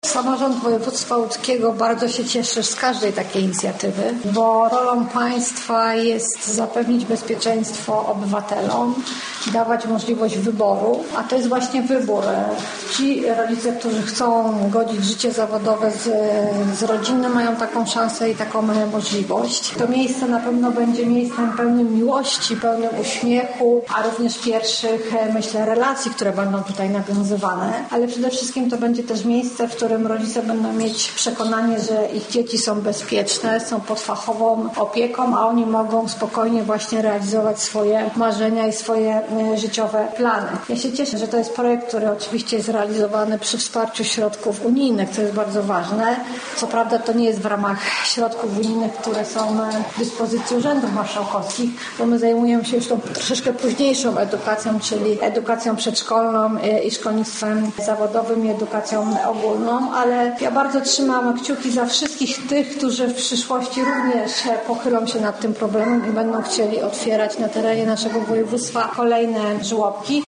Samorząd województwa łódzkiego bardzo się cieszy z każdej takiej inicjatywy, bo rolą państwa jest zapewnić bezpieczeństwo obywatelom, dawać możliwość wyboru, a to jest właśnie wybór. Ci rodzice, którzy chcą godzić życie zawodowe z rodzinnym, mają taką szansę i taką możliwość. To miejsce na pewno będzie miejscem pełnym miłości, pełnym uśmiechu, a również pierwszych, myślę, relacji, które będą tutaj nawiązywane, ale przede wszystkim to będzie też miejsce, w którym rodzice będą mieć przekonanie, że ich dzieci są bezpieczne, są pod fachową opieką, a oni mogą spokojnie właśnie realizować swoje marzenia i swoje życiowe plany. Ja się cieszę, że to jest projekt, który oczywiście jest realizowany przy wsparciu środków unijnych, co jest bardzo ważne. Co prawda to nie jest w ramach środków unijnych, które są w dyspozycji urzędów marszałkowskich, bo my zajmujemy się już tą troszeczkę późniejszą edukacją, czyli edukacją przedszkolną i szkolnictwem zawodowym i edukacją ogólną, ale ja bardzo trzymam kciuki za wszystkich tych, którzy w przyszłości również pochylą się nad tym problemem i będą chcieli otwierać na terenie naszego województwa kolejne żłobki.